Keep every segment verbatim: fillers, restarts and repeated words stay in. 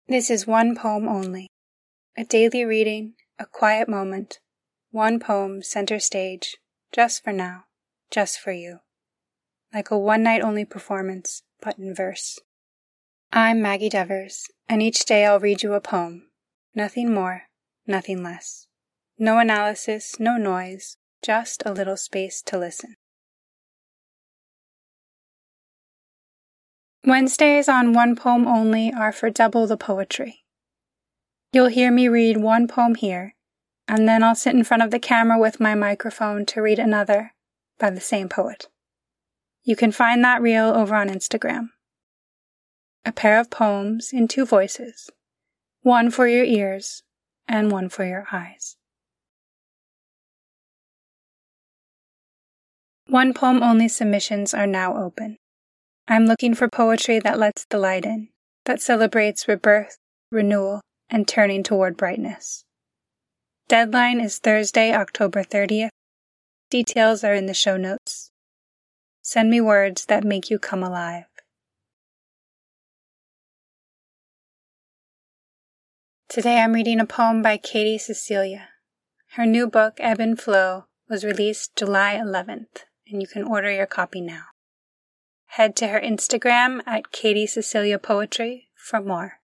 This is one poem only. A daily reading, a quiet moment, one poem center stage, just for now, just for you. Like a one-night-only performance, but in verse. I'm Maggie Devers, and each day I'll read you a poem. Nothing more, nothing less. No analysis, no noise, just a little space to listen. Wednesdays on One Poem Only are for double the poetry. You'll hear me read one poem here, and then I'll sit in front of the camera with my microphone to read another by the same poet. You can find that reel over on Instagram. A pair of poems in two voices, one for your ears and one for your eyes. One Poem Only submissions are now open. I'm looking for poetry that lets the light in, that celebrates rebirth, renewal, and turning toward brightness. Deadline is Thursday, October thirtieth. Details are in the show notes. Send me words that make you come alive. Today I'm reading a poem by Katie Cecilia. Her new book, Ebb and Flow, was released July eleventh, and you can order your copy now. Head to her Instagram at Katie Cecilia Poetry for more.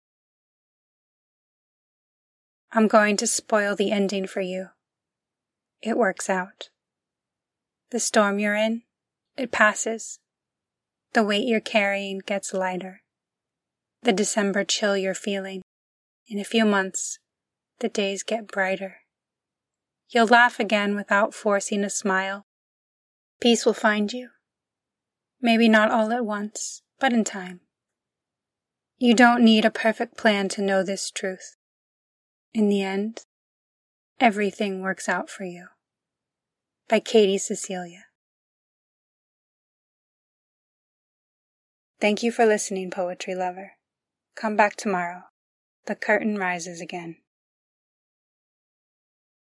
I'm going to spoil the ending for you. It works out. The storm you're in, it passes. The weight you're carrying gets lighter. The December chill you're feeling, in a few months, the days get brighter. You'll laugh again without forcing a smile. Peace will find you. Maybe not all at once, but in time. You don't need a perfect plan to know this truth. In the end, everything works out for you. By Katie Cecilia. Thank you for listening, poetry lover. Come back tomorrow. The curtain rises again.